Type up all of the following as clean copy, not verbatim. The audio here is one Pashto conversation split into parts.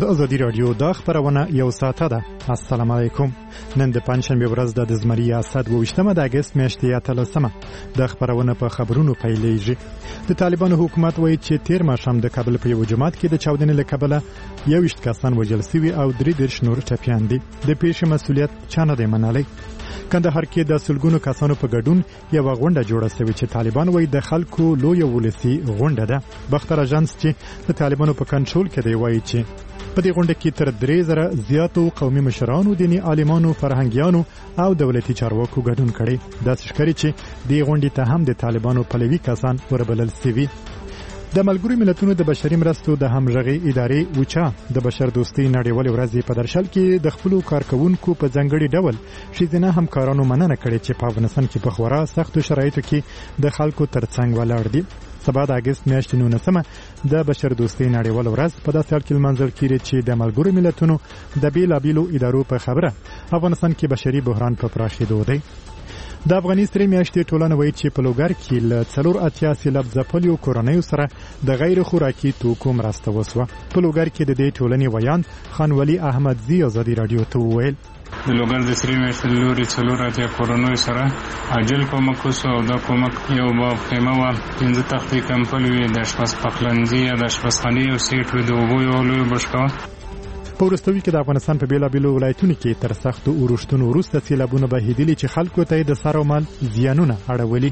د ازادي رادیو د خبرونه یو ساعته ده. السلام علیکم. نن د پنځشنبه ورځ د زمری اسد 28 د اگست میاشتې 13 د خبرونه په خبرونو پیلېږي. د طالبانو حکومت وایي چې تیر ماښام د کابل په یو جماعت کې د چاودنې له کبله 21 کسان وژل شوي او 3 نور ټپیان دي. د پیښې مسؤلیت چا نه دی منلی. کندهار کې د سلګونو کسانو په ګډون یو غونډه جوړه شوې چې طالبان وایي د خلکو لوی ولسی غونډه ده. بختر اژانس چې د طالبانو په کنټرول کې دی وایي چې په دې غونډه کې تر 3000 زیاتو قومي مشرانو، دیني عالمانو، فرهنګیانو او دولتي چارواکو ګډون کړي. دا ښکاري چې دې غونډې ته هم د طالبانو پلوي کسان وربلل شوي. د ملګرو ملتونو د بشري مرستو د همغږي ادارې وچا د بشر دوستۍ نړیوالې ورځې په درشل کې د خپل کارکونکو په ځنګړي ډول شیزنه همکارانو مننه کړې چې په افغانستان کې په خورا سختو شرایطو کې د خلکو ترڅنګ ولاړ دي. سبا د اگست میاشتې 19 د بشر دوستۍ نړیوال ورځ په داسې حال کې لمانځل کیږي چې د ملګرو ملتونو د بیلابیلو ادارو په خبره افغانستان کې بشري بحران په پراخېدو دی. د افغاني سترې میاشتې ټولنه وایي چې په لوګر کې له 480 سیلاب ځپلیو کورنیو سره د غیر خوراکي توکو مرسته وسوه. په لوګر کې د دې ټولنې ویان خان ولی احمدزي ازادي رادیو ته وویل د لوګر د سری میاشتې لوري 480 کورنیو سره عاجل کومک وسو او دا کومک یو با خیمه و 15 تختې کمپل وي د اشپز پخلنځي یا د اشپزخانې او سیټ وي د اوبو یو لوی بشکا. په وروستوي کې د افغانستان په بیلابیلو ولایتونو کې تر سختو اورښتونو وروسته سیلابونه بهیدلي چې خلکو ته د سر او مال زیانونه اړولي.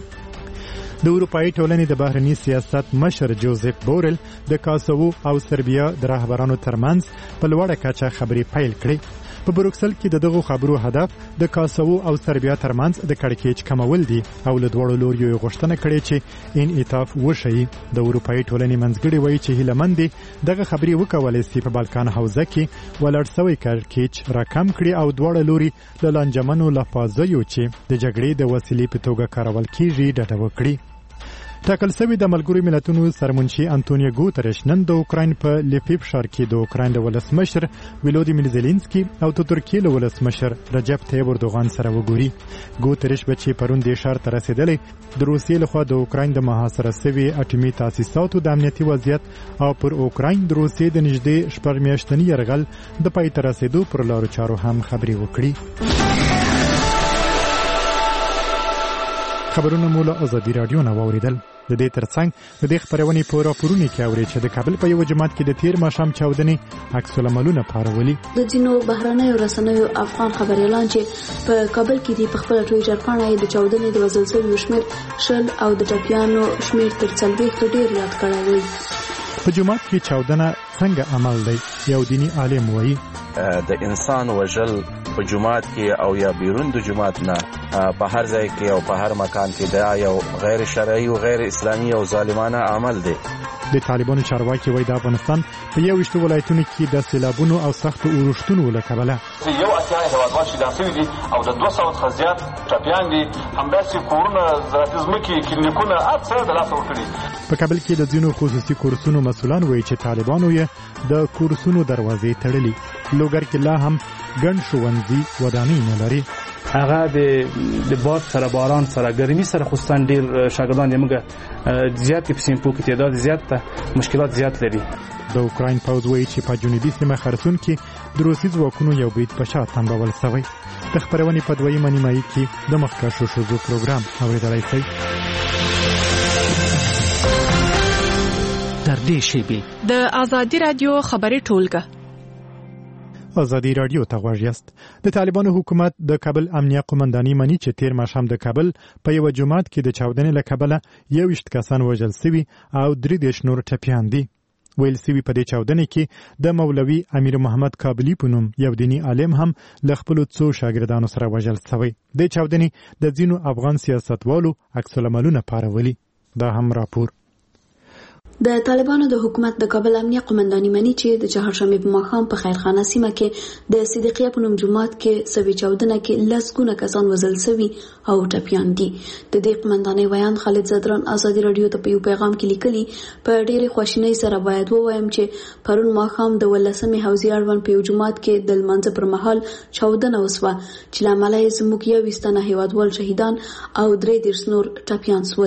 د اروپایي ټولنې د بهرني سیاست مشر جوزف بورل د کاسوو او سربیا د رهبرانو ترمنځ په لوړه کچه خبرې پیل کړې. په بروکسل کې دغه خبرو هدف د کاسوو او سربیا ترمنځ د کړکېچ کمول دي او له دوړو لوریو غوښتنه کړې چې انعطاف وشي. د اروپایي ټولنې منځګړي وایي چې هیلمند دغه خبرې وکولای شي په بالکان حوزه کې ولړ سوی کړکېچ راکم کړي او دوړو لوري له لانجمنو لفاظیو چې د جګړې د وسیلې په توګه کارول کیږي ډډه وکړي. ټاکل شوی د ملګرو ملتونو سرمنشي انټونیو ګوتریش نن د اوکراین په لیفیف ښار کې د اوکراین د ولسمشر ولودیمیر زيلنسکي او د ترکیې د ولسمشر رجب طیب اردوغان سره وګوري. ګوتریش به چې پرون د ښار ته رسیدلی د روسیې لخوا د اوکراین د محاصره شوي اټومي تاسیساتو د امنیتي وضعیت او پر اوکراین د روسیې د نږدې 4 میاشتني یرغل د پای ته رسیدو پر لارو چارو هم خبرې وکړي. خبرونه مو له ازادي رادیو نه واوریدل. د دې ترڅنګ د دې خبرونې په راپورونو کې اوري چې د کابل په یو جماعت کې د تیر ماښام چاودنې عکس العملونه پارولي. د ځینو بهرنیو رسنیو افغان خبريالان چې په کابل کې دی په خپل ټویټر باندې د چاودنې د وزل شویو شمېر شل او د ټپیانو شمېر تر 40 ډیر یاد کړی دی. په جماعت کې چاودنه څنګه عمل دی؟ یو دینی عالم وایي د انسان وژل په جماعت کې او یا بیرون د جماعت نه په هر ځای کې او په هر مکان کې دا یو غیر شرعي او غیر اسلامي او ظالمانه عمل دی. د طالبانو چارواکي وایي د افغانستان په 21 ولایتونو کې د سیلابونو او سختو اورښتونو له کبله یو اتیا هیوادوال چې داسې دي او د 200 څخه زیات ټپیان دي، همداسې کورونه، زراعتي ځمکې، کلینیکونه هر څه د لاسه ورکړي. په کابل کې د ځینو خصوصي کورسونو مسؤلان وایي چې طالبانو یې د کورسونو دروازې تړلي. لوګر کې لا هم ګڼ ښوونځي ودانۍ نه لري. هغه د باد سره باران سره ګرمي سره خوستان ډیر شاګردان یې موږ زیات په سیمپو کې تعداد زیات ته مشکلات زیات لري. د اوکراین پوځ وایي چې په جنوبي سیمه خرسون کې د روسي ځواکونو یو برید په شا تمبول شوی. د خبرونې په دویمه نیمایي کې د مخکښو ښځو پروګرام اورېدلی شئ. تر دې شیبې د ازادي رادیو خبري ټولګه ازادي رادیو ته غوږ یاست. د طالبانو حکومت د کابل امنیه قومنداني مني چې تیر ماښام د کابل په یو جماعت کې د چاودنې له کبله 21 کسان وژل شوي او 3 نور ټپیان دي. ویل سوي په دې چاودنې کې د مولوي امیر محمد کابلی په نوم یو دینی عالم هم له خپلو څو شاګردانو سره وژل شوی. د چاودنې د ځینو افغان سیاستوالو عکس العملونه پارولي. دا هم راپور. د طالبانو د حکومت د کابل امنیه قومنداني مني چې د چهارشنبه په ماښام په خیرخانه سیمه کې د صدیقیه په نوم جماعت کې سوي چاودنه کې لسګونه کسان وژل شوي او ټپیان دي. د دې قومنداني ویان خالد زدران ازادي رادیو ته په یو پیغام کې لیکلي په ډېرې خوشینۍ سره باید ووایم چې پرون ماښام د 18مې حوزې اړوند په یو جماعت کې د لمانځه پر مهال چاودنه وسوه چې له امله یې زموږ 21 تنه هیوادوال شهیدان او 3 نور ټپیان شول.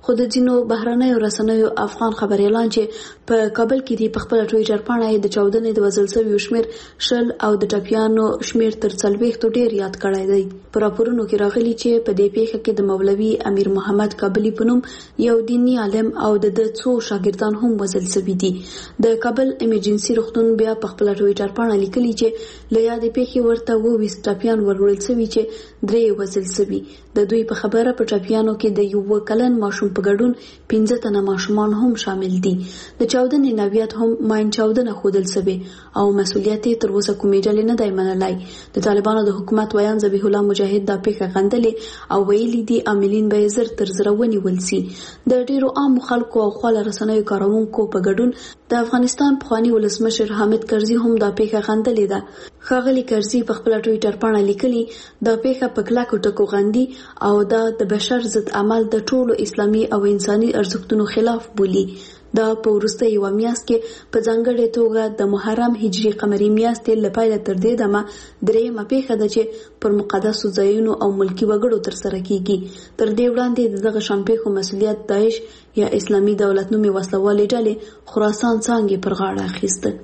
خو د ځینو بهرنیو رسنیو افغان خبريالان چې په کابل کې دی په خپل ټوئیټر باندې د چاودنې د وژل شویو شمیر شل او د ټپیانو شمیر تر 40 ډیر یاد کړی دی. په راپورونو کې راغلي چې په دې پیښه کې د مولوي امیر محمد کابلی په نوم یو دینی عالم او د څو شاګردان هم وژل شوي دي. د کابل ایمرجنسي روغتون بیا په خپل ټوئیټر باندې لیکلي چې له یادې پیښې ورته 20 ټپیان وروړل شوي چې 3 وژل شوي. د دوی په خبره په ټپیانو کې د یو کلن ماشوم په ګډون 15 تنه ماشومان هم شامل دي. د چاودنې نویات هم ماین چاودنه خودل شوی او مسولیت تر اوسه کومې ډلې نه دی منلای. د طالبانو د حکومت ویان ذبیح الله مجاهد دا پیښه غندلې او ویلي دي عاملین به زر تر زر ونیول سي. د ډیرو عام خلکو او خپل رسنیو کاروونکو په ګډون د افغانستان پخوانی ولسمشر حامد کرزي هم دا پیښه غندلې ده. ښاغلي کرزي په خپل ټوئیټر باندې لیکلي دا پیښه په کلکو ټکو غندي او دا د بشر ضد عمل د ټولو اسلامي او انساني ارزښتونو خلاف بولي. دا په وروسته یو میاشت کې په ځانګړې توګه د محرم هجري قمري میاشتې له پیله تر دې دمه درېیمه پیښه ده چې پر مقدسو ځایونو او ملکي وګړو ترسره کیږي. تر دې وړاندې د دغه شان پیښو مسؤلیت داعش یا اسلامي دولت نومي وسلوالې ډلې خراسان څانګې پر غاړه اخیسته.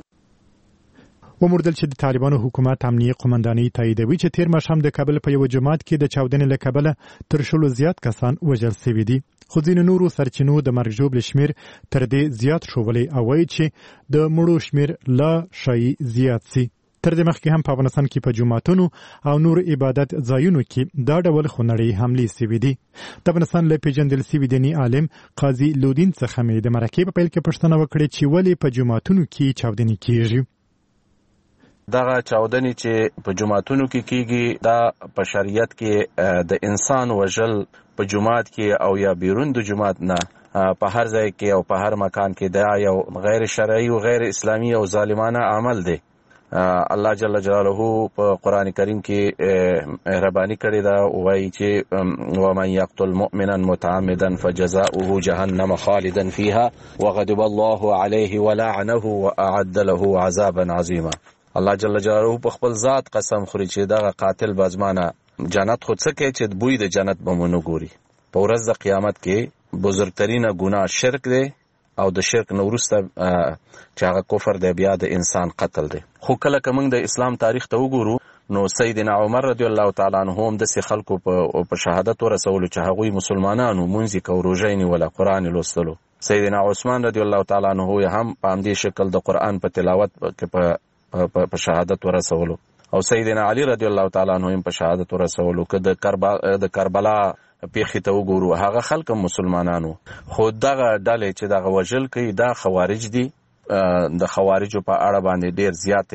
وموردل چې د طالبانو حکومت امنیه قومنداني تاییدوي چې تیر ماښام د کابل په یو جماعت کې د چاودنې له کبله تر شلو زیات کسان وژل شوي دي. خو ځینو نورو سرچینو د مرګ ژوبل شمیر تر دې زیات شولی او وایي چې د مړو شمیر لا شي زیات سي. تر دې مخکې هم په افغانستان کې په جماعتونو او نور عبادت ځایونو کې دا ډول خونړۍ حملې شوې دي. د افغانستان له پیژندل شوي دیني عالم قاضي لودین څخه مې د مرکې په پیل کې پوښتنه وکړه چې ولې په جماعتونو کې چاودنې کیږي. دغه چاودنې چې په جماعتونو کې کیږي دا په شریعت کې د انسان وژل په جماعت کې او یا بیرون د جماعت نه په هر ځای کې او په هر مکان کې دا یو غیر شرعي او غیر اسلامي او ظالمانه عمل دی. الله جل جلاله په قران کریم کې مهرباني کړې ده وایي چې ومن يقتل مؤمنا متعمدا فجزاؤه جهنم خالدا فيها وغضب الله عليه ولعنه واعد له عذابا عظيما. الله جل جلاله په خپل ذات قسم خوري چې دا قاتل بازمانه جنت خود څه کوي چې بوی د جنت به مونږ ګوري. په ورځ د قیامت کې بزرګترینه ګناه شرک دی او د شرک نه وروسته چې هغه کفر دی بیا د انسان قتل دی. خو کله که موږ د اسلام تاریخ ته وګورو نو سیدنا عمر رضی الله تعالی عنہ هم د خلکو په شهادت ورسولو چې هغوی مسلمانانو مونږ کو روزه نیول قرآن لوستلو. سیدنا عثمان رضی الله تعالی عنہ هم په همدې شکل د قرآن په تلاوت کې په شهادت ورسولو او سیدنا علی رضی الله تعالی عنہ هم په شهادت ورسولو. که د کربلا پیښې ته وګورو هغه خلک مسلمانانو. خو دغه ډلې چې دغه وژل کوي دا خوارج دي. د خوارجو په اړه باندې ډیر زیات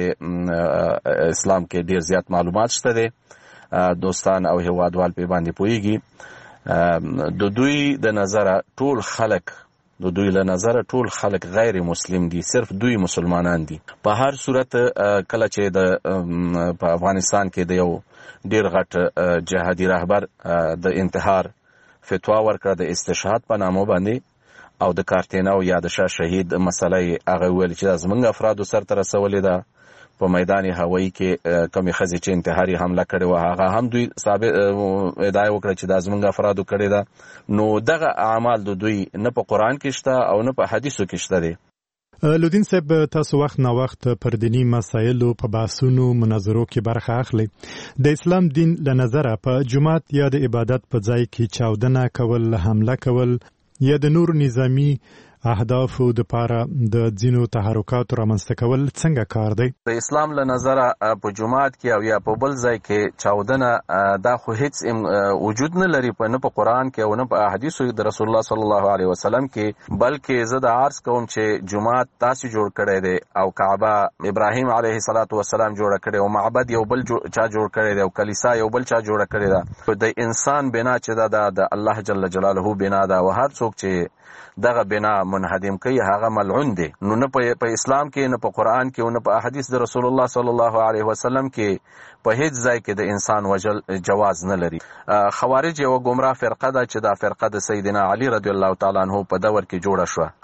اسلام کې ډیر زیات معلومات شته دي. دوستان او هیوادوال په باندې پوهیږي. د دوی د نظر ټول خلک ټول خلک غیر مسلم دي، صرف دوی مسلمانان دي. په هر صورت کله چې په افغانستان کې د یو ډیر غټ جهادي رهبر د انتحار فتوا ورکړه د استشهاد په نامه باندې او د کارتینو یا د شاه شهید مسلې هغه ویل چې زمونږ افرادو سره رسولې ده. په میدان هوایی کې کمی خزي چې انتحاري حمله کړې و هغه هم دوی ثابت ادعا وکړه چې د زمونږ افرادو کړې ده. نو دغه اعمال د دوی نه په قرآن کې شته او نه په حدیثو کې شته دي. لودین صاحب تاسو وخت نا وخت پر دینی مسایلو په بحثونو مناظرو کې برخه اخلي. د اسلام دین له نظره په جماعت یا د عبادت په ځای کې چاودنه کول، حمله کول یا د نور نظامی اهدافو د پاره د ځینو تحرکاتو رامنځته کول څنګه کار دی؟ د اسلام له نظره په جماعت کې او یا په بل ځای کې چاودنه دا خو هیڅ وجود نه لري، نه په قرآن کې او نه په احادیثو د رسول الله صلی الله علیه وسلم کې. بلکې زه د عرض کوم چې جماعت تاسو جوړ کړی دی او کعبه ابراهیم علیه السلام جوړ کړی او معبد یو بل چا جوړ کړی دی او کلیسا یو بل چا جوړ کړی ده. د انسان بنا چې دا د الله جل جلاله بنا ده او هر څوک چې دغه بنا منهدم کوي هغه ملعون دی. نو نه په اسلام کې نه په قرآن کې او نه په احادیث د رسول الله صلی الله علیه وسلم کې په هیڅ ځای کې د انسان وجل جواز نه لري. خوارج یو گمراه فرقه ده چې دا فرقه د سیدنا علی رضی الله تعالی عنہ په دور کې جوړه شو.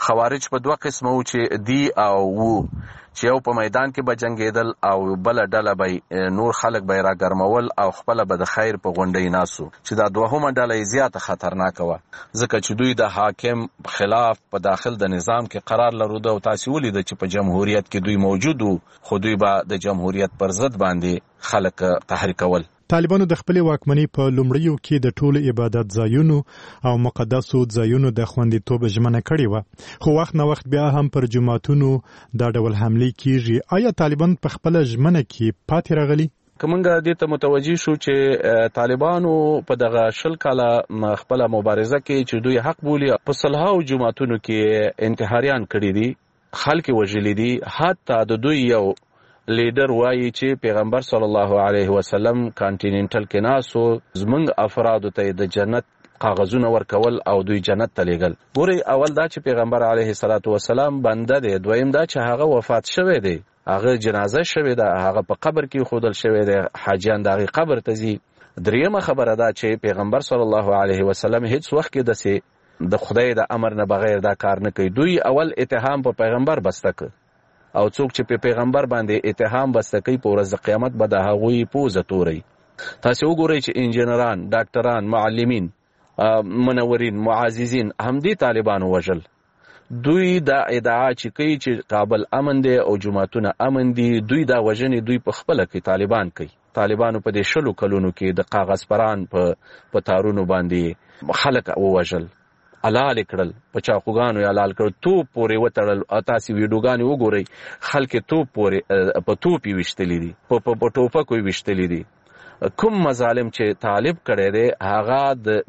خوارج په دوه قسمه وو چې دی او وو چې یو په میدان کې به جنګېدل او بله ډله به نور خلک به یې راګرمول او خپله به د خیر په غونډۍ ناسو چې دا دوهمه ډله یې زیاته خطرناکه وه ځکه چې دوی د حاکم خلاف په داخل د نظام کې قرار لروده او تاسې ولیده چې په جمهوریت کې دوی موجود وو خو دوی به د جمهوریت پر ضد باندې خلک تحریکول. طالبانو د خپل واکمنۍ په لومړیو کې د ټولو عبادت ځایونو او مقدسو ځایونو د خوندیتوب ژمنه کړې وه خو وخت نه وخت بیا هم پر جوماتونو دا ډول حملې کیږي. آیا طالبان په خپل ژمنه کې پاتې راغلي؟ کومنګ دې ته متوجي شو چې طالبانو په دغه 20 کاله خپل مبارزه کې چې دوی حق بولي په صلحاو جماعتونو کې انتحاریان کړي دي خلک وژلي دي حتی د دوی یو لیډر وایي چې پیغمبر صلی الله علیه وسلم کانټیننټل کې ناسو زمنګ افرادو ته د جنت کاغذونه ورکول او دوی جنت ته لیږل. ګورئ اول دا چې پیغمبر علیه الصلاۃ والسلام بنده دی دویم دا چې هغه وفات شوی دی هغه جنازه شوی ده هغه په قبر کې خودل شوی دی حاجیان دغه قبر ته ځي. دریمه خبره ده چې پیغمبر صلی الله علیه وسلم هیڅ وخت کې د خدای د امر نه بغیر دا کار نه کوي. دوی اول اتهام په پیغمبر بسته کړ او څوک چې په پیغمبر باندې اتهام بسته کوي په ورځ د قیامت به د هغوی پوزه توري. تاسو وګورئ چې انجینران ډاکټران معلمین منورین معززین همدې طالبانو وژل. دوی دا ادعا چې کوي چې کابل امن دی او جماعتونه امن دي دوی دا وژنې دوی په خپله کوي طالبان کوي. طالبانو په دې 20 کلونو کې د کاغذ پران په تارونو باندې خلک ووژل حلال کړل په چاقوګانو یا حلال کړل توپ پورې وتړل. تاسې ویډیوګانې وګورئ خلک توپ پورې په توپ یې ویشتلي دي په ټوپکو یې ویشتلي دي. کوم مظالم چې طالب کړی دی هغه د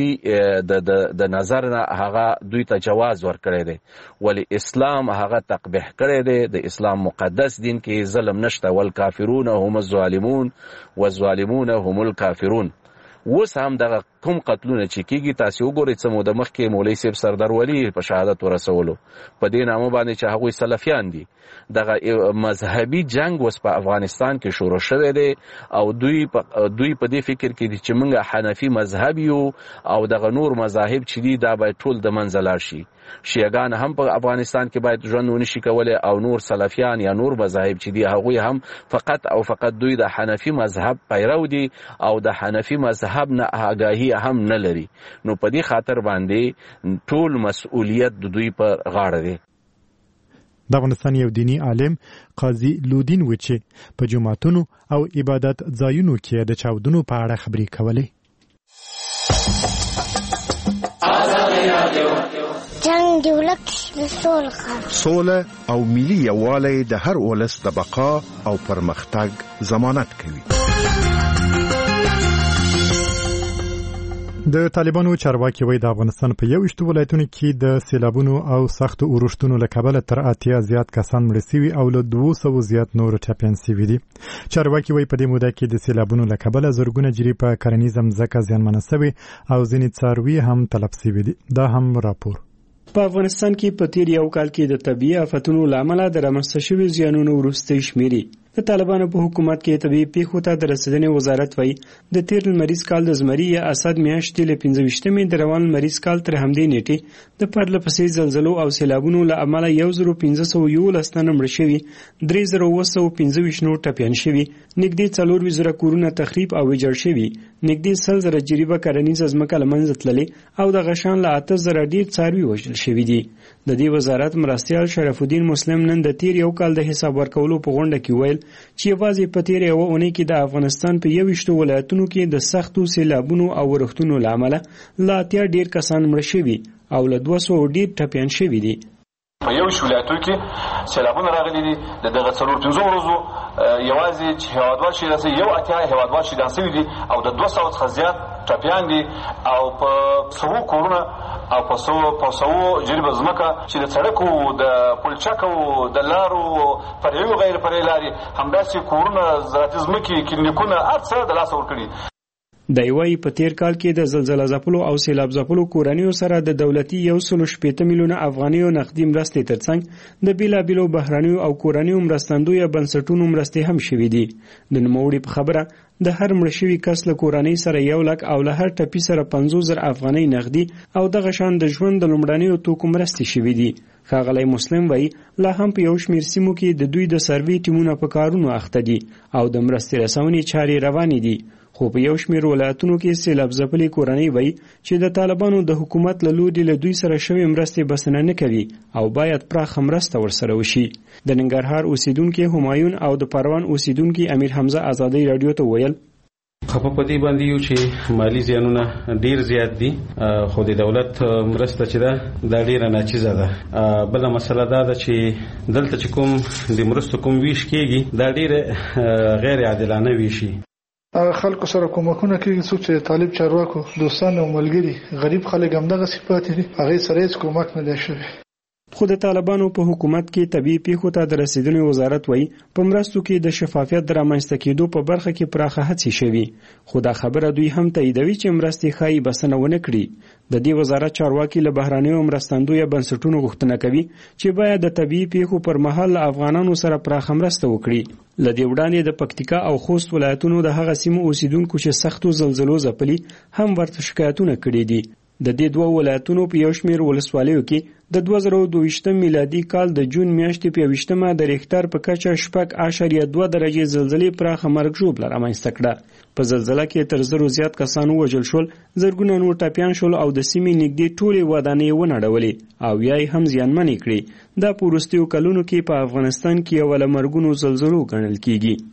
دوی د نظر نه هغه دوی ته جواز ورکړی دی ولی اسلام هغه تقبیح کړی دی. د اسلام مقدس دین کې ظلم نشته والکافرون هم الظالمون والظالمون هم الکافرون. اوس هم دغه کوم قتلونه چې کیږي تاسو وګورئ څه موده مخکې مولوي صاحب سردار ولی په شهادت ورسولو په دې نامه باندې چې هغوی سلفیان دي. دغه مذهبي جنگ اوس په افغانستان کې شروع شوی دی او دوی په دې فکر کې دي چې موږ حنفي مذهب یو او دغه نور مذاهب چې دي دا باید ټول د منځه لاړ شي. شیعاګان هم په افغانستان کې باید ژوند ونشي کولی او نور سلفیان یا نور مذاهب چې دي هغوی هم فقط او فقط دوی د حنفي مذهب پیرو دي او د حنفي مذهب نه آگاهي هم نه لري. نو په دې خاطر باندې ټول مسؤلیت د دوی پر غاړه دی. د افغانستان یو دینی عالم قاضي لودین و چې په جماعتونو او عبادت ځایونو کې د چاودنو په اړه خبرې کولې. جنگ دی ولک سوله او ملي یووالی د هر ولس د بقا او پرمختګ ضمانت کوي. د طالبانو چارواکي وایي د افغانستان په 21 ولایتونو کې د سیلابونو او سختو اورښتونو له کبله تر 80 زیات کسان مړه شوي او له 200 زیات نور ټپیان شوي دي. چارواکي وایي په دې موده کې د سیلابونو له کبله زرګونه جرې په کرنیزه مځکه زیانمنه شوي او ځینې څاروي هم تلف شوي دي. دا هم راپور. په افغانستان کې په تیر یو کال کې د طبیعي آفتونو له امله د رامنځته شوي زیانونو وروستۍ شمیرې د طالبانو په حکومت کې طبیعي پیښو ته د رسېدنې وزارت وایي د تیر لمریز کال د زمري یا اسد میاشتې له 15مې د روان لمریز کال تر همدې نیټې د پرله پسې زلزلو او سیلابونو له امله 1511 تنه مړه شوي 3725 نور ټپیان شوي نږدې 4000 کورونه تخریب او ویجاړ شوي نږدې 100,000 جریبه کرنیزه ځمکه له منځه تللې او د غشان له 8000 ډېر څاروي وژل شوي دي. د دې وزارت مرستیال شرف الدین مسلم نن د تیر یو کال د حساب ورکولو په غونډه کې ویل چې یوازې په تیر یو اونۍ کې د افغانستان په 21 ولایتونو کې د سختو سیلابونو او ورښتونو له امله لا اتیا ډېر کسان مړه شوي او له 200 ډېر ټپیان شوي دي. په 21 ولایتونو کې سیلابونه راغلي دي. دغه 4-5 ورځو یوازې چې هیوادوال شهیدان شوي یو اتیا هیوادوال شهیدان شوي دي او د 200 څخه زیات ټپیان دي او په 100 کورونه او په 100 جریبه ځمکه چې د سړکو د پلچکو د لارو فرعي او غیر فرعي لارې همداسې کورونه زراعتي ځمکې کلینیکونه هر څه د لاسه ورکړي. د یوای په تیر کال کې د زلزلہ ځپلو او سیلاب ځپلو کورنیو سره د دولتي 1.8 میلیونه افغانیو نقدي مرستې ترڅنګ د بیلابیلو بهرانیو او کورنیو مرستندوی بنسټونو مرستې هم شوې دي. د نوموړي په خبره د هر مړ شوي کس له کورنۍ سره 1 لک او له هر ټپي سره 50,000 افغانۍ نقدي او دغه شان د ژوند د لومړنیو توکو مرستې شوې دي. ښاغلی مسلم وایي لا هم په یو شمېر سیمو کې د دوی د سروې ټیمونه په کارونو اخته دي او د مرستې رسونې چارې روانې دي. خو په یو شمېر ولایتونو کې سیلاب ځپلې کورنۍ وایي چې د طالبانو د حکومت له لوري له دوی سره شوې مرستې بسنه نه کوي او باید پراخه مرسته ورسره وشي. د ننګرهار اوسیدونکي همایون او د پروان اوسیدونکي امیر حمزه ازادۍ راډیو ته ویل خپه پدې باندې یو چې مالی زیانونه ډیر زیات دي خو د دولت مرسته چې دا ډیره ناچیزه ده. بل مسله دا ده چې دلته چې کوم د مرستو کوم ویش کېږي دا ډیره غیر عادلانه ویشي. خلکو سره کومکونه کوي څوک چې طالب چارواکو دوستان او ملګري غریب خلک هم دغه صفات دي هغه سره هیڅ کومک نه دی شوی. خو د طالبانو په حکومت کې طبيعي پیښو ته د رسیدنې وزارت وایي په مرستو کې د شفافیت د رامنځته کېدو په برخه کې پراخه هڅې شوي خو دا خبره دوی هم تاییدوي چې مرستې ښایي بسنه ونه کړي. د دې وزارت چارواکي له بهرانیو مرستندویه بنسټونو غوښتنه کوي چې باید د طبيعي پیښو پر مهال له افغانانو سره پراخه مرسته وکړي. له دې وړاندې د پکتیکا او خوست ولایتونو د هغه سیمو اوسیدونکو چې سختو زلزلو ځپلي هم ورته شکایتونه کړي دي. د دې دوه ولایتونو په یو شمېر ولسوالیو کې د 2022 میلادي کال د جون میاشتې په 20مه د ریختر په کچه 6.2 درجې زلزلې پراخه مرګ ژوبله رامنځته کړه. په زلزله کې تر 100 زیات کسان ووژل شول، زرګونه نور ټپیان شول او د سیمې نږدې ټولې ودانۍ ونړولې او یا هم زیانمنې کړې. دا په وروستیو کلونو کې په افغانستان کې یو له مرګونو زلزلو ګڼل کیږي.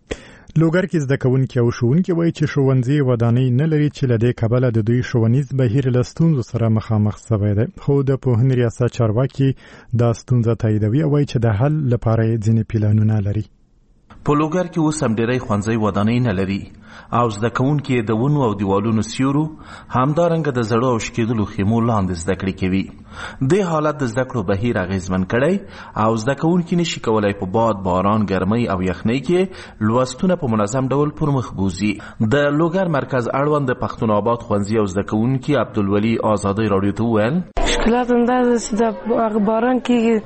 لوګر کې زده کوونکي او ښوونکي وایي چې ښوونځي ودانۍ نه لري چې له دې کبله د دوی ښوونیز بهیر له ستونزو سره مخامخ شوی دی. خو د پوهنې ریاست چارواکي دا ستونزه تاییدوي او وایي چې د حل لپاره یې ځینې پلانونه لري. په لوګر کې اوس هم ډېری ښوونځي ودانۍ نه لري او زده کوونکي د ونو او دیوالونو سیورو همدارنګه د زړو او شکېدلو خیمو لاندې زده کړې کوي. دې حالت د زده کړو بهیر اغېزمن کړی او زده کوونکي نشي کولی په باد، باران، ګرمۍ او یخنۍ کې لوستونه په منظم ډول پر مخ بوزي. د لوګر مرکز اړوند د پښتون آباد ښوونځي او زده کوونکي عبدالولي ازادۍ راډیو ته وویل مشکلات اندازه چې د باران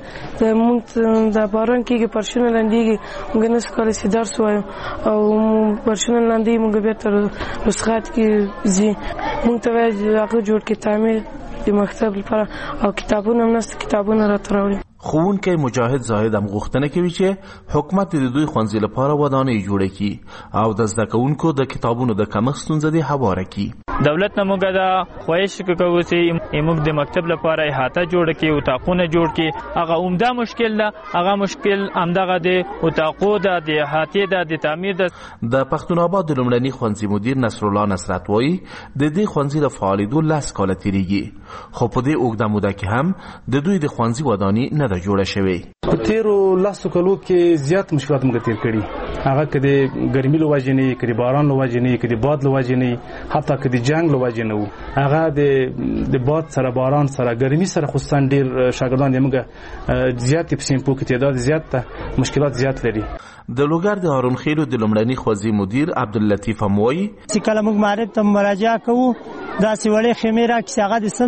کېږي د باران کېږي پرشونه لندېږي موږ نشو کولی چې درس وایو او پرشونه لندېږي موږ بیا تر رسخات کې ځي موږ ته وایي هغه جوړ کړي تعمیر د مکتب لپاره او کتابونه هم نشته کتابونه راته راوړي. ښوونکی مجاهد زاهد هم غوښتنه کوي چې حکومت د دوی ښوونځي لپاره ودانۍ جوړه کړي او د زده کوونکو د کتابونو د کمښت ستونزه دې هواره کړي. دولت نه موږ دا خواهش کوو چې موږ د مکتب لپاره احاطه جوړ کړي، اتاقونه جوړ کړي. هغه عمده مشکل ده، هغه مشکل همدغه د اتاقو د احاطې د تعمیر د پښتون آباد د لومړني ښوونځي مدیر نصر الله نصرت وایي د دې ښوونځي د فعالېدو 10 کاله تېرېږي خو په دې اوږده موده کې هم د دوی د ښوونځي ودانۍ نه ده جوړه شوې. په تیرو 10 کالو کې زیات مشکلات موږ تیر کړي، هغه که د ګرمۍ له وجې نه، که د باران له وجې نه، که د باد له وجې نه، حتی که د جنگ له وجې نه وو. هغه د باد سره، باران سره، ګرمۍ سره خصوصا ډېر شاګردان د موږ زیات په سیمپو کې تعداد زیات ته مشکلات زیات لري. د لوګر د هارون خیلو د لومړني ښوونځي مدیر عبداللطیف اموي چې کله موږ معرب ته مراجعه کوو داسې وړې خیمې راکړي هغه د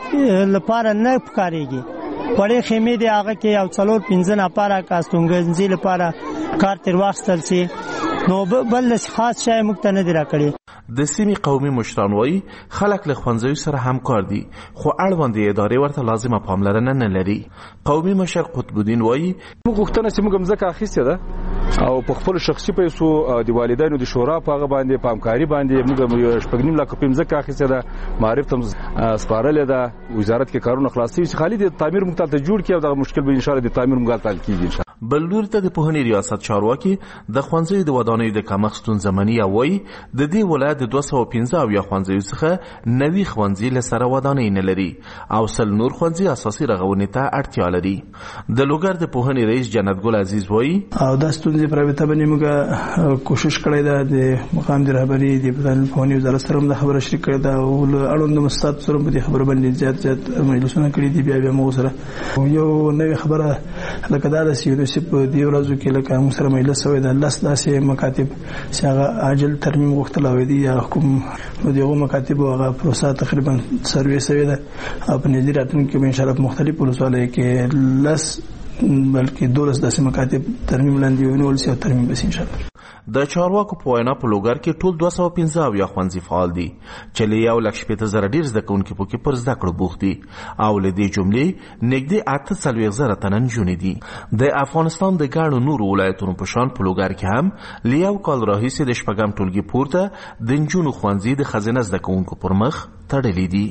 سم لپاره نه پکارېږي. وړې خیمې دی هغه کې یو 4-5 نفره کاستونګنځي لپاره کار تر واخیستل شي نو بل خاص شی موږ ته نه دی راکړی. د سیمې قومي مشران وایي خلک له ښوونځیو سره همکار دي خو اړوندې ادارې ورته لازمه پاملرنه نه لري. قومي مشر قطب الدین وایي موږ غوښتنه چې موږ مځکه اخیستې ده او په خپل شخصي پیسو د والدینو د شورا په هغه باندې په همکاري باندې موږ 8.5 لک په مځکه اخیستې ده، معرف ته سپارلې ده، وزارت کې کارونه خلاصوي چې خالي د تعمیر موږ ته جوړ کړي او دغه مشکل به ان شاء الله د تعمیر موږ ته حل کیږي. بل لوري ته د پوهنې ریاست چارواکي د ښوونځیو د ودانیو د کمښت ستونزه مني او وایي د دې ولایت د 215 ښوونځیو څخه 90 ښوونځي له سره ودانۍ نه لري او 100 نور ښوونځي اساسي رغونې ته اړتیا لري. د لوګر د پوهنې رئیس جنت ګل عزیز وایي او دا ستونزې په رابطه باندې موږ کوشش کړی ده د مقام د رهبري د پوهنې وزارت سره د خبره شریک کړی ده او اړوند مستعد سره په خبره باندې زیات مجلسونه کړي دي. بیا موږ سره یو نوې خبره لکه دا د اوس په دې ورځو کې لکه موږ سره مجلس شوی د 10 داسې مکاتب چې هغه عاجل ترمیم غوښتل دي یا کوم دغه مکاتب هغه پروسه تقریبا سروي شوی ده او په نظر راتلونکي کې ان شاء الله مختلف ولسوالۍ کې لس بلکې 12 داسې مکاتب ترمیم لاندې ونیول شي او ترمیم بس ان شاء الله. د چارواکو په وینا په لوګر کې ټول 215 یا ښوونځي فعال دي چې له 1,000,000 ډیر زده کوونکي پکې پر زده کړو بوخت دي او له دې جملې نږدې 48,000 تنه نجونې دي. د افغانستان د ګڼو نورو ولایتونو په شان په لوګر کې هم له یو کال راهیسې د شپږم ټولګي پورته د نجونو ښوونځي د ښځینه زده کوونکو پر مخ تړلي دي.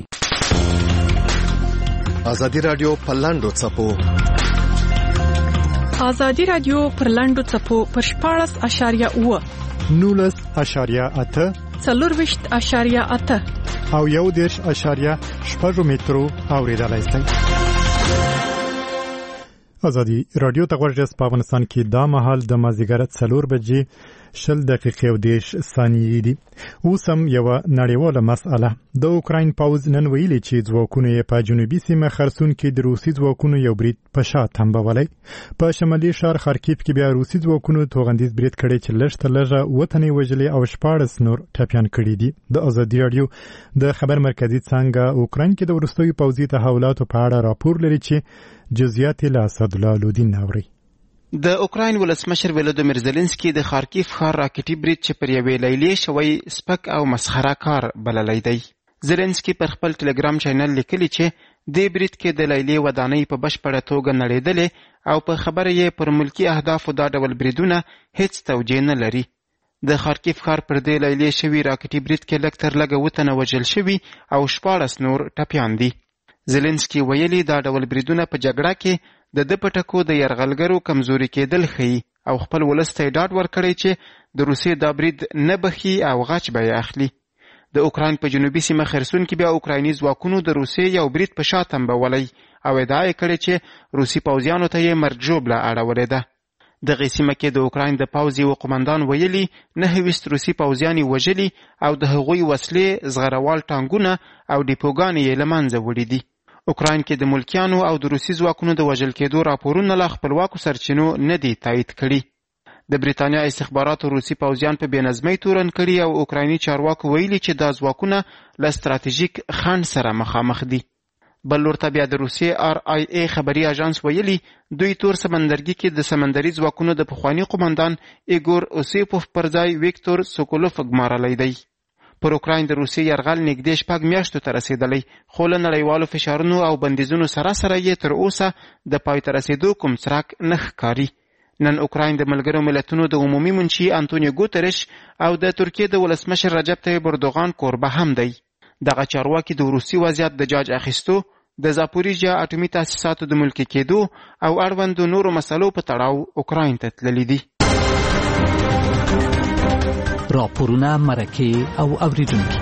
ازادي رادیو په لاندو څپو ازادي رادیو پر لاندو څپو پر 14.8 19.8 24.8 او 1.8 مترو اوریدلای شئ. ازادي رادیو ته ورجس په افغانستان کې دا مهال د مازیګر 4 بجې 10 دقیقې او 10 ثانیې دي. اوس هم یو نړیواله مسأله د اوکراین پاوز نن ویلي چې ځواکونه یې په جنوبي سیمه خرسون کې د روسي ځواکونو یو برید په شا تنبولی. په شمالي ښار خارکیف کې بیا روسي ځواکونو توغندیز برید کړی چې لږ تر لږه 7 تنې وژلې او 14 نور ټپیان کړي دي. د ازادي رادیو د خبر مرکزي څنګه اوکراین کې د وروستیو پوځي تحولاتو په اړه راپور لري چې جزئیات له اسدالله لودین اوري. د اوکراین ولسمشر ولودیمیر زيلنسکي د خارکیف ښار راکټي برید چې پر یوې لیلې شوی سپک او مسخره کار بللی دی. زيلنسکي پر خپل ټلګرام چینل لیکلی چې د برید کې د لیلې ودانۍ په بشپړه توګه نړېدلې او په خبره یې پر ملکی اهدافو دا ډول بریدونه هیڅ توجیه نه لري. د خارکیف ښار پر دې لیلې شوی راکټي برید کې لږ تر لږه 7 تنه وژل شوي او 14 نور ټپیان دي. زيلنسکي ویلي دا ډول بریدونه په جګړه کې د پټکو د يرغلګرو کمزوري کېدل ښيي او خپل ولس ته ډاډ ورکړی چې د روسیې دا برید نه بخي او غچ به یې اخلي. د اوکراین په جنوبي سیمه خرسون کې بیا اوکرایني ځواکونو د روسیې یو برید په شا تنبولی او ادعا یې کړې چې روسي پوځیانو ته یې مرګ ژوبله اړولې ده. دغه سیمه کې د اوکراین د پوځ یو قومندان ویلي 9 روسي پوځیان وژلي او د هغوی وسلې زغروال ټانګونه او ډیپوګانې یې له منځه وړي دي. اوکراین کې د ملکیانو او د روسي ځواکونو د وژل کېدو راپورونه له خپلواکو سرچینو نه دي تایید کړي. د بریتانیا استخباراتو روسي پوځیان په بېنظمۍ تورن کړي او اوکرایني چارواکو ویلي چې دا ځواکونه له ستراتیژیک خنډ سره مخامخ دي. بل لورته بیا د روسیې RIA خبري اژانس ویلي دوی تور سمندرګي کې د سمندري ځواکونو د پخوانی قومندان ایګور اوسیپوف پر ځای ویکتور سوکولوف ګمارلی دی. پر اوکراین د روسیې یرغل نږدې 6 میاشتو ته رسېدلی خو له نړیوالو فشارونو او بندیزونو سره یې تر اوسه د پای ته رسېدو کوم څرک نه ښکاري. نن اوکراین د ملګرو ملتونو د عمومي منشي انټونیو ګوترش او د ترکیې د ولسمشر رجب طیب اردوغان کوربه هم دی. دغه چارواکي د روسي وضعیت د جاج اخیستو د زاپوریژیا اټومي تاسیساتو د ملکي کېدو او اړوندو نورو مسلو په تړاو اوکراین ته تللي دي. راپورونه مرکه او اوریدونکي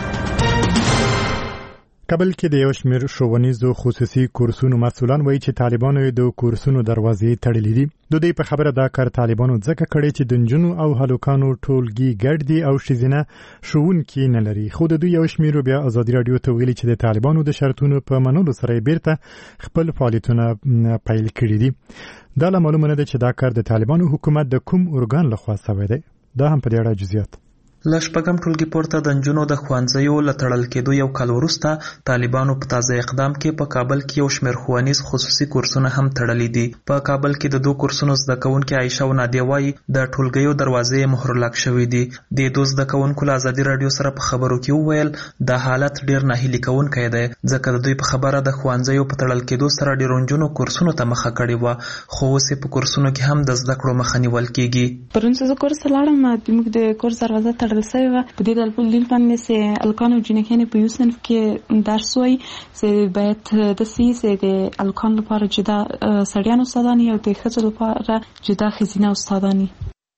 کابل کې د یو شمېر ښوونیزو خصوصي کورسونو مسؤلان وایي چې طالبانو د کورسونو دروازې تړلې دي. د دوی په خبره دا کار طالبانو ځکه کړی چې د نجونو او هلکانو ټولګي ګډ دي او ښځینه ښوونکي نه لري. خو د دوی یو شمېرو بیا ازادي راډیو ته ویلي چې د طالبانو د شرطونو په منلو سره یې بیرته خپل فعالیتونه پیل کړي دي. دا له معلومه نه ده چې دا کار د طالبانو حکومت د کوم ارګان لخوا شوی دی. دا هم په دې اړه جزئیات له شپږم ټولګي پورته د نجونو د ښوونځیو له تړل کېدو یو کال وروسته طالبانو په تازه اقدام کې په کابل کې یو شمېر ښوونیز خصوصي کورسونه هم تړلي دي. په کابل کې د 2 کورسونو زده کوونکي عایشه او نادیه وایي د ټولګیو دروازې مهرلاک شوي دي. د 2 زده کوونکو له ازادي راډیو سره په خبرو کې وویل دا حالت ډېر ناهیلي کوونکی دی ځکه د دوی په خبره د ښوونځیو په تړل کېدو سره ډېرو نجونو کورسونو ته مخه کړې وه خو اوس په کورسونو کې هم د زده کړو مخه نیول کېږي. پرون زه کورس ته لاړم زموږ د کورس دروازه تړل شوې وه. په دې دلیل باندې چې الکان او جنکانې په یو صنف کې درس وایي چې باید داسې د الکان لپاره جدا سړیان استادان او د ښځو لپاره جدا ښځینه استادان.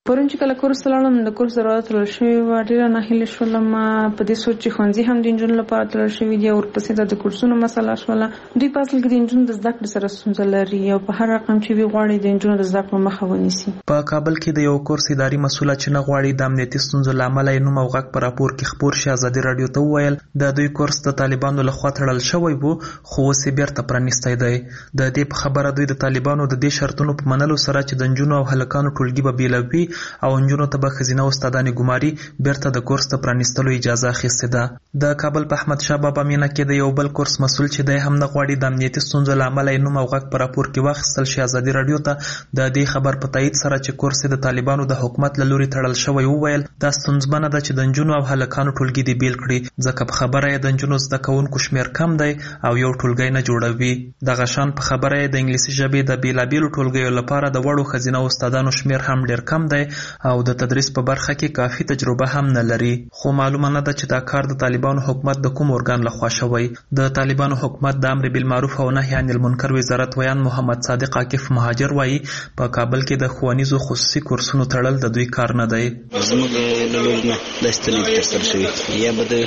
پرون چې کله کورس لاړم د کورس دروازه تړل شوې وه، ډېره ناهیلې شولم په دې سوچ چې ښوونځي هم د نجونو لپاره تړل شوي دي او ورپسې د کورسونو مسله شوله. دوی په اصل کې د نجونو د زده کړې سره ستونزه لري او په هر رقم چې وي غواړي د نجونو د زده کړو مخه ونیسي. په کابل کې د یو کورس اداري مسؤله چې نه غواړي د امنیتي ستونزو له امله یې نوم او غږ په راپور کې خپور شي ازادي راډیو ته وویل د دوی کورس د طالبانو لخوا تړل شوی و خو اوس یې بیرته پرانیستی دی. د دې په خبره دوی د طالبانو د دې شرطونو په منلو سره چې د نجونو او هلکانو ټولګي به بېلوي او نجونو ته به ښځینه استادانې ګماري بیرته د کورس د پرانیستلو اجازه اخیستې ده. د کابل په احمد شاه بابا مینه کې د یو بل کورس مسؤل چې دی هم نه غواړي د امنیتي ستونزو له امله یې نوم او غږ په راپور کې واخیستل شي ازادي راډیو ته د دې خبر په تایید سره چې کورس د طالبانو د حکومت له لوري تړل شوی وویل دا ستونزمنه ده چې د نجونو او هلکانو ټولګي دې بیل کړي ځکه په خبره یې د نجونو زده کوونکو شمېر کم دی او یو ټولګی نه جوړوي. دغه شان په خبره یې د انګلیسي ژبې د بېلابېلو ټولګیو لپاره د وړو ښځینه استادانو شمېر هم ډېر کم دی او د تدریس په برخه کې کافي تجربه هم نه لري. خو معلومه نه ده چې دا کار د طالبانو حکومت د کوم ارګان لخوا شوی. د طالبانو حکومت د امر بالمعروف او نهي عن المنکر وزارت ویان محمد صادق عاکف مهاجر وایي په کابل کې د ښوونیزو خصوصي کورسونو تړل د دوی کار نه دی. زموږ له لوري نه دا ستنې ترسره شوي یا به د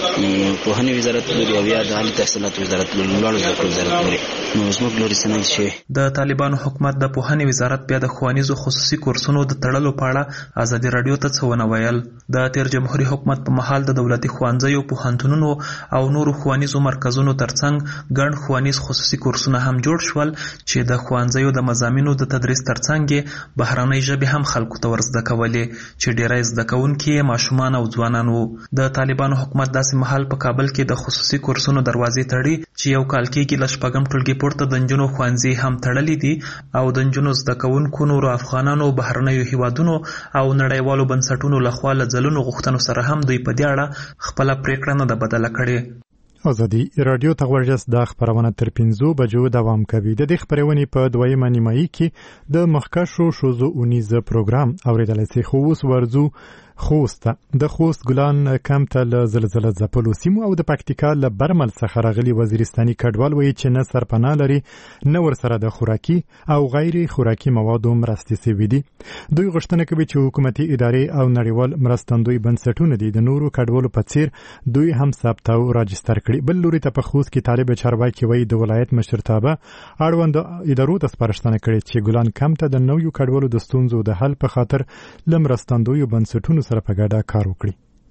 پوهنې وزارت لوري او یا د عالي تحصیلاتو وزارت لوري لوړو زده کړو وزارت لوري نو زموږ لوري څه نه دي شوي. د طالبانو حکومت د پوهنې وزارت بیا د ښوونیزو خصوصي کورسونو د تړلو په اړه ازادي راډیو ته څه ونه ویل. د تیر جمهوریت حکومت په مهال د دولتي ښوونځیو پوهنتونونو او نورو ښوونیزو مرکزونو ترڅنګ ګڼ ښوونیز خصوصي کورسونه هم جوړ شول چې د ښوونځیو د مضامینو د تدریس ترڅنګ بهرنۍ ژبې هم خلکو ته ورزده کولې چې ډیری زده کوونکي ماشومان او ځوانان وو. د طالبانو حکومت داسې مهال په کابل کې د خصوصي کورسونو دروازې تړي چې یو کال کېږي له شپږم ټولګي پورته د نجونو ښوونځي هم تړلي دي او د نجونو زده کوونکو نورو افغانانو بهرنیو هیوادونو او نړیوالو بنسټونو لخوا له ځلونو غوښتنو سره هم دوی په دې اړه خپله پریکړه نه ده بدله کړې. ازادي راډیو ته ورجس د خبرونه تر 5 بجو دوام کوي. د دې خبرونه په دویمه نیمایي کې د مخکښو شوزو اونیزه پروګرام اوریدل شي. خو اوس ورزو خوست د خوست ګلان کمپ ته له زلزلې ځپلو سیمو او د پکتیکا له برمل څخه راغلي وزیرستاني کډوال وایي چې نه سرپناه لري نه ورسره د خوراکي او غیر خوراکي موادو مرستې سوي دي. دوی غوښتنه کوي چې حکومتي ادارې او نړیوال مرستندوی بنسټونه دي د نورو کډوالو په څیر دوی هم ثبت او راجستر کړي. بل لوري ته په خوست کې طالب چارواکي وایي د ولایت مشرتابه اړوند ادارو ته سپارښتنه کړې چې ګلان کمپ ته د نویو کډوالو د ستونزو د حل په خاطر لمرستندوی بنسټونو سره په ګډه کار وکړي.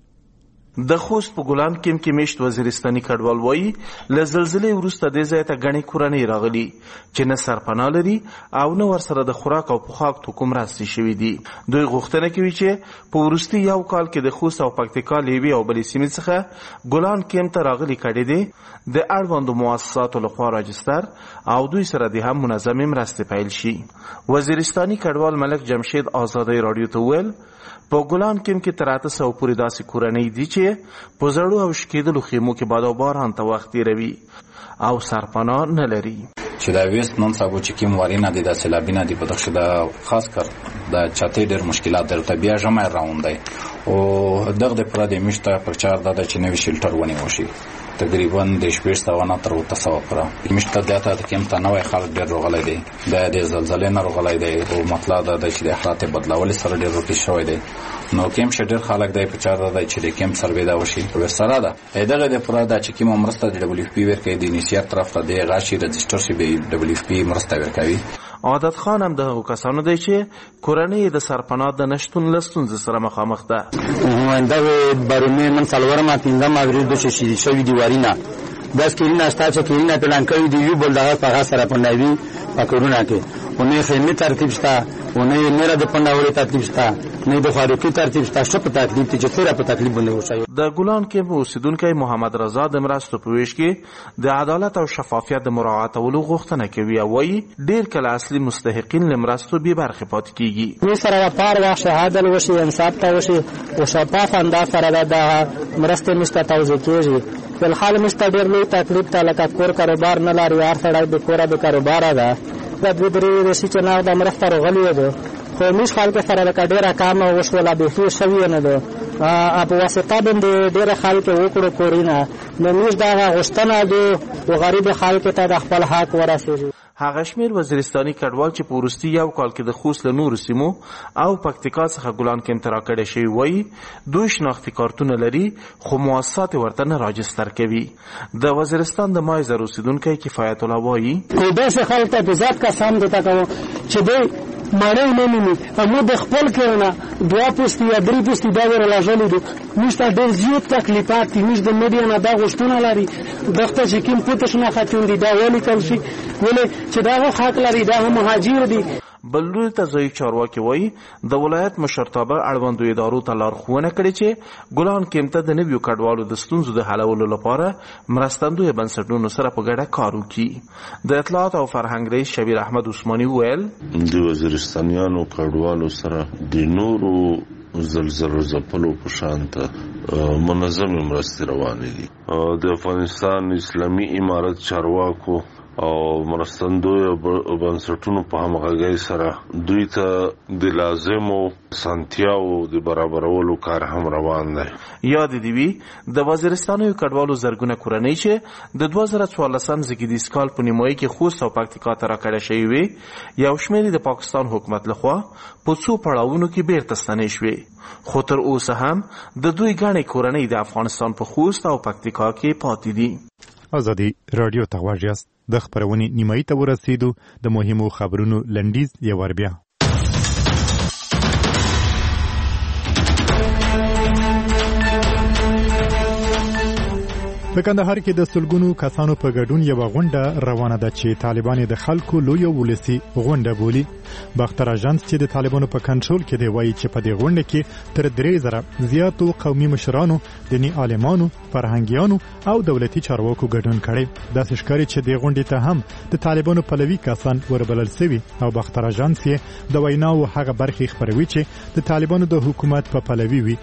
د خوست په ګلان کې میشت وزیرستاني کډوال وایي له زلزلې وروسته دې ځای ته ګڼې کورنۍ راغلي چې نه سرپناه لري او نه ورسره د خوراک او پوښاک توکو مرستې شوي دي. دوی غوښتنه کوي چې په وروستي یو کال کې د خوست او پکتیکا لیوي او بلې سیمې څخه ګلان کمپ ته راغلي کډې د اړوندو مؤسساتو لخوا راجستر او دوی سره د هم منظمې مرستې پیل شي. وزیرستاني کډوال ملک جمشید ازادي راډیو ته ویل په ګلان کې تر 800 پورې داسې کورنۍ دي چې په زړو او شکېدلو خیمو کې باد او باران ته وخت تیروي او سرپناه نه لري. چې دا ویست نن سبا چې کوم وارینه دي د سیلابینه دي په دغه د خاص کر د چاته ډېر مشکلات درته بیا جمع راوند دي او دغه د پردې مشته پر چار د چې نوې شیلټر ونی وشي تقریبا د شپږ سوانه تر 900 پورې مشته داته د کوم ته نوې خلک ډېر روغلای دي د زلزلې نه روغلای دي او مطلب دا چې د حالت بدلول سره ډېر روټي شوی دی نو کوم شډر خلک د په چار د چې د کوم سروې دا وشي ورسره ده دغه د پردا چې کوم مرسته د دبليو پی ورکې د انیشیر طرف ته د غاشي رجستر شي به دبليو پی مرسته ورکوي. عادت خان هم دغه کسانو دی چې کورنۍ د سرپناه د نشټون لستون سره مخامخ ده. دا برونه من سالورما پیندم اورید چې شوی دیوارینه داس کلینا ستا چې کلینا پلان کوي دی یو بل دغه په سره پناوي پکورونه کې اونې خیمه ترتیب شته اونې نه د پناوي ترتیب شته نه د خارقي ترتیب شته شپ تکلیف چې څوره په تکلیف باندې وشي. د ګلان کې اوسیدونکو محمد رضا د مرستو په ویش کې د عدالت او شفافیت د مراعاتولو غوښتنه کوي او وايي ډیر کله اصلي مستحقین لمرستو به برخه پات کیږي. نو سره پار واخ شهادت وشي انصاف ته وشي او شفاف انداز سره د مرستې مشته توزیع کیږي. په حال مشته ډیر لوی تکلیف ته لکه کور کاروبار نه لري یار سره د کور د کاروبار ده د دې درې رسې چې نه د مرسته غلې ده خو مش خلک سره د ډیره کار او وشوله به هیڅ شوی نه ده په واسطه باندې ډېر خلک وکړو کورونه نو موږ دا غوښتنه د غریب خلکو ته د خپل حق ورسېږي. هغه شمیر وزیرستاني کډوال چې په وروستي یو کال کې د خوست له نورو سیمو او پکتیکا څخه ګلان کمپ ته راکړی شوي وایي دوی شناختي کارتونه لري خو مؤسسات ورته نه راجستر کوي. د وزیرستان د مایزر اوسیدونکی کفایت الله وایي داسې خلک ته د ذات قسم درته کوم چې دوی مړی نه مومي موږ د خپل کورونه 2 پوستې یا 3 پوستې دا ورلږلي دي. موږ ته ډېر زیات تکلیفات دي. موږ د میډیا نه دا غوښتنه لري دغه چې کوم پټ شناختون دي دا ولیکل شي ولې چې دا حق لري دا هم مهاجر دي. بللوري ته ضعیف چارواکي وایي د ولایت مشرتابه اړوندو ادارو ته لارښوونه کړې چې ګلان کمپ ته د نویو کډوالو د ستونزو د حلولو لپاره مرستندوی بنسټونو سره په ګډه کار وکړي. د اطلاعات او فرهنګ رئیس شبیر احمد عثماني وویل د وزیرستانیانو کډوالو سره د نورو زلزلو ځپلو په شان ته منظمې مرستې روانې دي. د افغانستان اسلامي امارت چارواکو او مرستندوی بنسټونو په همغږۍ سره دوی ته د لازمو سانتیاو د برابرولو کار هم روان دی. یاد دی وی د وزیرستانو کډوالو زرګونه کورنۍ چې د 2014 زیږدیز کال په نیمایي کې خوست او پکتیکا ته راکړی شوي وي یو شمېر د پاکستان حکومت لخوا په څو پړاوونو کې بیرته ستنې شوې خو تر اوسه هم د دوی ګڼې کورنۍ د افغانستان په خوست او پکتیکا کې پاتې دي. ازادي رادیو ته غواړئ یاست د خبرونې نیمایي ته ورسېدو د مهمو خبرونو لنډیز یو ور بیا. په کندهار کې د سلګونو کسانو په ګډون یو غونډه روانه ده چې طالبان د خلکو لوی ولسی غونډه بولي. باختر اژانس چې د طالبانو په کنټرول کې دی وایي چې په دې غونډه کې تر 3000 زیاتو قومي مشرانو، دیني عالمانو، فرهنګیانو او دولتي چارواکو ګډون کړي. داسې ښکاري چې د غونډې ته هم د طالبانو پلوي کسان وربلل شوي او باختر اژانس یې د ویناو هغه برخې خبروي چې د طالبانو د حکومت په پلوي وي.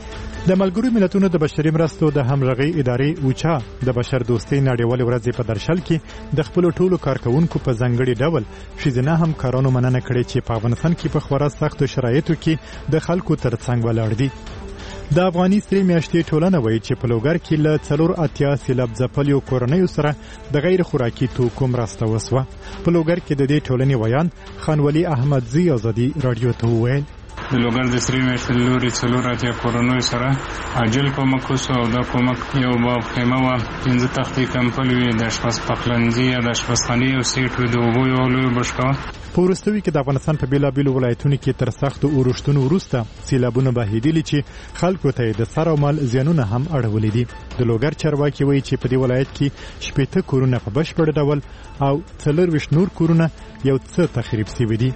د ملګرو ملتونو د بشري مرستو د همغږۍ ادارې اوچا د بشر دوستۍ نړیوالې ورځې په درشل کې د خپل ټولو کارکونکو په ځانګړي ډول ښځینه همکارانو مننه کړې چې په افغانستان کې په خورا سختو شرایطو کې د خلکو ترڅنګ ولاړ دي. د افغاني سرې میاشتې ټولنه وایي چې په لوګر کې له 480 سیلاب ځپلیو کورنیو سره د غیر خوراکي توکو مرسته وسوه. په لوګر کې د دې ټولنې ویان خانولي احمدزي ازادي رادیو ته وویل د لوګر د سرې میاشتې لوري 480 کورنیو سره عاجل کومک وسو او دا کومک یو باب خیمه وه، 5 تختې کمپل وي، د اشپز پخلنځي یا د اشپزخانې یو سیټ وي، د اوبو یو لوی بشکه. په وروستوي کې د افغانستان په بیلابیلو ولایتونو کې تر سختو اورښتونو وروسته سیلابونه بهیدلي چې خلکو ته د سر او مال زیانونه هم اړولي دي. د لوګر چارواکي وایي چې په دې ولایت کې 80 کورونه په بشپړ ډول او 40 نور کورونه یو څه تخریب شوي دي.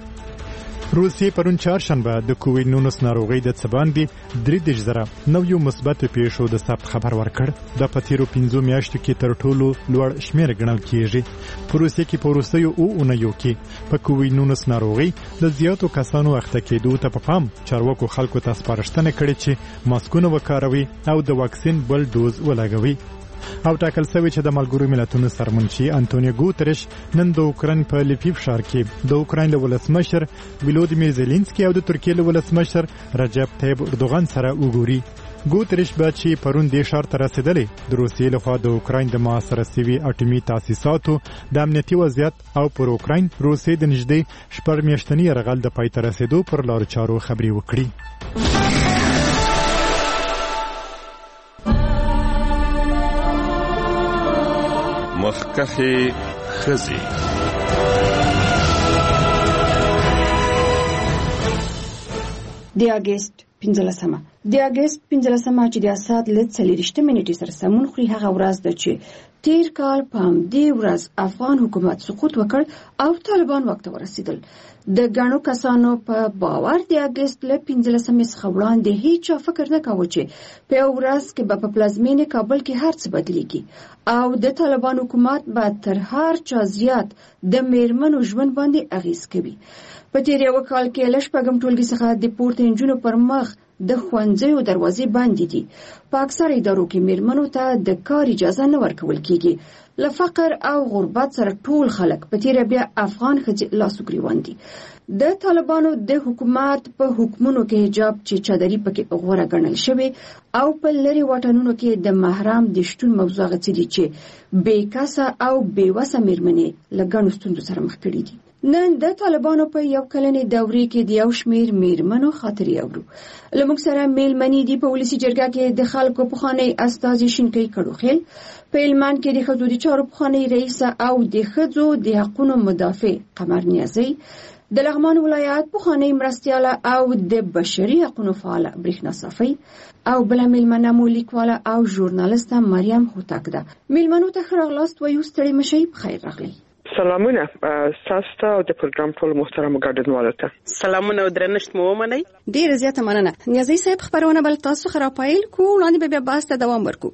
روسیې پرون چهارشنبه د کووډ 19 ناروغۍ د څه باندې 3,000 نویو مثبتو پیښو د ثبت خبر ورکړ. د په تیرو 5 میاشتو کې تر ټولو لوړ شمېر ګڼل کېږي. په روسیې کې په وروستیو اونیو کې په کووډ 19 ناروغۍ د زیاتو کسانو اخته کېدو ته په پام چارواکو خلکو ته سپارښتنه کړې چې ماسکونه وکاروي او د واکسین بل ډوز ولګوي. او ټاکل شوی چې د ملګرو ملتونو سرمنشي انټونیو ګوتریش نن د اوکراین په لیفیف ښار کې د اوکراین له ولسمشر ولودیمیر زيلنسکي او د ترکیې له ولسمشر رجب طیب اردوغان سره وګوري. ګوتریش به چې پرون دې ښار ته رسېدلی د روسیې لخوا د اوکراین د محاصره شوي اټومي تاسیساتو د امنیتي وضعیت او پر اوکراین روسیې د نږدې 4 میاشتني یرغل د پای ته رسېدو پر لارو چارو خبرې وکړي. مخکخي خزي د اگست 15 د اگست 15 چې د اساد له 40 منټې سره سمون خوري هغه ورځ ده چې تیر کال په دې ورځ افغان حکومت سقوط وکړ او طالبان واک ته ورسېدل. د غاڼو کسانو په باور د اگست له 15 څخه وړاندې هیڅ فکر نه کاوه چې په ورځ کې په پلازمینه کابل کې هر څه بدلېږي او د طالبان حکومت به تر هر چا زیات د میرمنو ژوند باندې اغیز کوي. په تیر یو کال کې له شپږم ټولګي څخه د پورته نجونو پر مخ د ښوونځیو دروازې بندې دي. په اکثره ادارو کې میرمنو ته د کار اجازه نه ورکول کیږي. له فقر او غربت سره ټول خلک په تیر بیا افغان ښځې لاس ګریوان دي. د طالبانو د حکومت په حکمونو کې حجاب چې چادري پکې غوره ګڼل شوی او په لری واټنونو کې د محرم د شتون موضوع غوښتي دي چې بې کاسه او بې وسه میرمنې له ګڼو ستونزو سره مخ کړي دي. نن د طالبانو په یو کلنې دورې کې د یو شمیر میرمنو خاطرې اورو. له موږ سره میلمنې دي په ولسي جرګه کې د خلکو پخوانی استازي شینکۍ کړوخیل، په هلمند کې د ښځو د چارو پخوانی رئیسه او د ښځو د حقونو مدافع قمر نیازی، د لغمان ولایت پخوانی مرستیاله او د بشري حقونو فعاله برېښنا صافی او بله میلمنه مو لیکواله او ژورنالیسته مریم هوتک ده. میلمنو ته ښه راغلاست وایو، ستړي مشئ، بخیر راغلی. سلامونه تاسو ته او د پروګرام ټول محترم ګډونوالو ته سلامونه او درنښت مو ومنئ. ډیره زیاته مننه. نیازی صاحب، خبرونه بل تاسو خراب پایل کو وړاندې به بیا بحث ته دوام ورکو.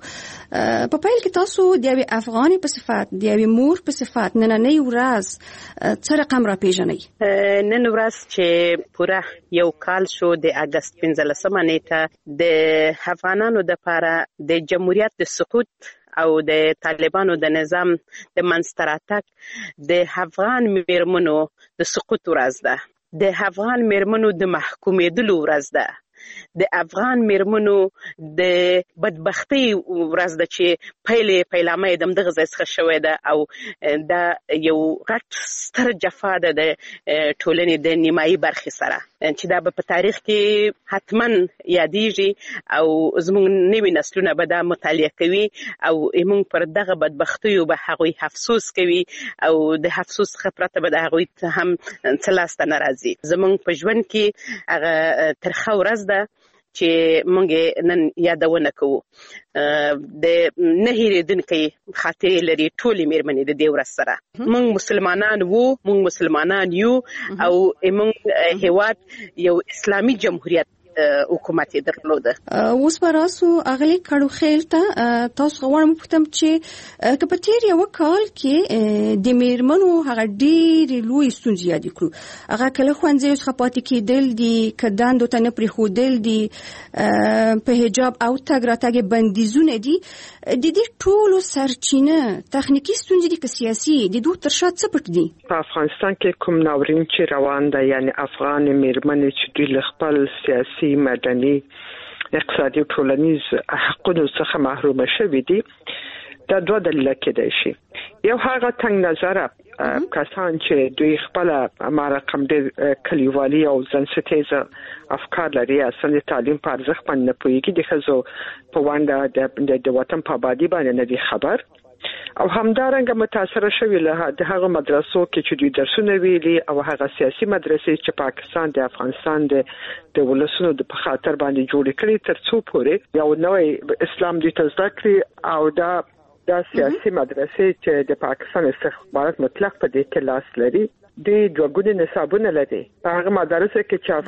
په پیل کې تاسو د یوې افغاني په صفت، د یوې مور په صفت نننۍ ورځ څه رقم را پیژنئ؟ نن ورځ چې پوره یو کال شو د اگست 15 نیټه د افغانانو لپاره د جمهوریت د سقوط او د طالبانو د نظام د منځته راتګ د افغان میرمنو د سقوط ورځ ده، د افغان میرمنو د محکومېدلو ورځ ده، د افغان میرمنو د بدبختی ورځ ده چې پیلامه یې د همدغه ځای څخه شوې ده او دا یو غټ ستر جفا ده د ټولنې د نیمایي برخې سره چې دا به په تاریخ کې حتما یادېږي او زموږ نوي نسلونه به دا مطالعه کوي او موږ پر دغه بدبختیو به هغوی افسوس کوي او د افسوس څخه پرته به د هغوی هم څه لاسته نه راځي. زموږ په ژوند کې هغه ترخه ورځ ده چې موږ نن یادونه کوو. د نه هېرېدونکې خاطرې لري ټولې میرمنې د دې ورځ سره. موږ مسلمانان وو، موږ مسلمانان یو او موږ هېواد یو اسلامي جمهوریت حکومت یې درلوده. اوس به راسو اغلي کړوخیل ته تاسو غواړم وپوښتم چې که په تیر یو کال کې د میرمنو هغه ډېرې لوی ستونزې یادې کړو، هغه کله ښوونځیو څخه پاتې کېدل دي، که دندو ته نه پرېښودل دي، په حجاب او تګ راتګ بندیزونه دي، د دې ټولو سرچینه تخنیکي ستونزې دي که سیاسي، د دوی تر شا څه پټ دي؟ په افغانستان کې کوم ناورین چې روان ده، یعنی افغان میرمنې چې دوی له خپل سیاسي، مدني، اقتصادي او ټولنیز حقونو څخه محروم شوي دي، دا دوه دلیله کېدای شي. یو هغه تنګ نظره کسان چې دوی خپل رقم ډېر کلیوالي او ځانستیزه افکار لري، اصلا د تعلیم په ارزښت باندې نه پوهېږي، د ښځو په ونډه د وطن په ابادي باندې نه دي خبر، او همدارنګه متاثره شوی له د هغه مدرسو کې چې دوی درسونه ویلي او هغه سیاسي مدرسې چې پاکستان د افغانستان د ولسونو د په خاطر باندې جوړ کړي، تر څو پورې یو نوې اسلام دوی ته زده کړي او دا سیاسي مدرسې چې د پاکستان استخبارات مطلق په دې کې لاس لري، د دوګونی نصابونه لري. په هغه مدرسې کې چې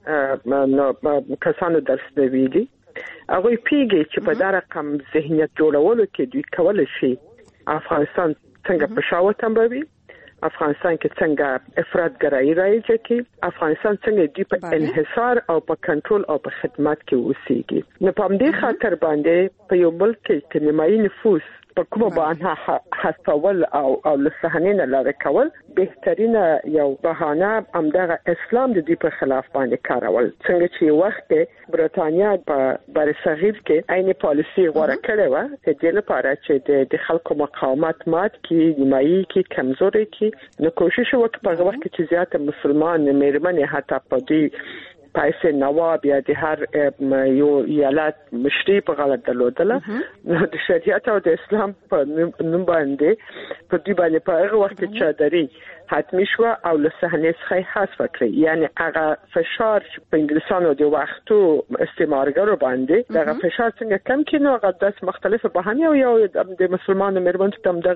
افغان کسانو درس ویلي، هغه پیږي چې په دا رقم ذهنیت جوړولو کې دوی کولای شي افغانستان څنګه په شاوه تنبوي، افغانستان کې څنګه افراطګرایي رایجه کې، افغانستان څنګه دوی په انحصار او په کنټرول او په خدمت کې اوسېږي. نو په همدې خاطر باندې په یو ملک کې نیمایي نفوس په کومه باندې حسول او لسهنین لاره کول بهترینه یو بهانه همدغه اسلام د دې په خلاف باندې کارول. څنګه چې وخت برتانیا په برصغیر کې عین پالیسي غوړه کړې و چې د لپاره چې د خلکو مقاومت مات کې نیمایي کې کمزوري کې، نو کوشش وکړ په هغه وخت کې چې زیاته مسلمان میرمنې حتی په دې پایسه نواب یا د هر یو ایالت مشري په غلط درلودله، نو د شریعت او د اسلام په نوم باندې په دې باندې په هغه وخت کې چادري حتمی شو او له صحنې څخه حذف کړی. یعنی هغه فشار په انګلیسانو د وختو استعمارګرو باندې دغه فشار څنګه کم کینو، هغه د مختلفو بهانې او یو د مسلمانانو میرمنو ته د